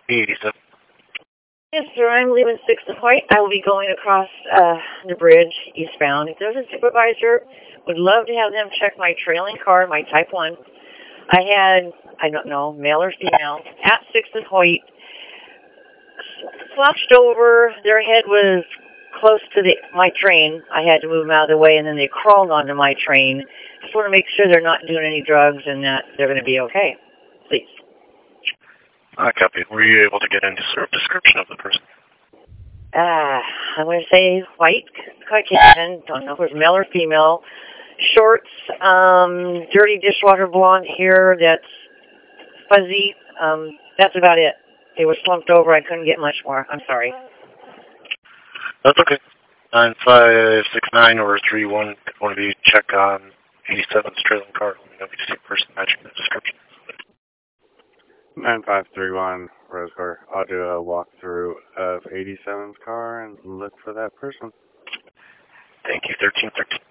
87. Yes, sir. I'm leaving 6th and White. I will be going across the bridge eastbound. If there's a supervisor, would love to have them check my trailing car, my Type 1. I had, I don't know, male or female, at 6th and White, slouched over. Their head was close to my train. I had to move them out of the way, and then they crawled onto my train. Just want to make sure they're not doing any drugs and that they're going to be okay. Please. I copy. Were you able to get into sort of description of the person? I'm going to say white, Caucasian. Don't know if it was male or female. Shorts, dirty dishwater blonde hair that's fuzzy. That's about it. They were slumped over. I couldn't get much more. I'm sorry. That's okay. 9569 or 31. Want to be check on 87's trailing car. Let me know if you see a person matching the description. 9531 Rose Car. I'll do a walkthrough of 87's car and look for that person. Thank you, 1313.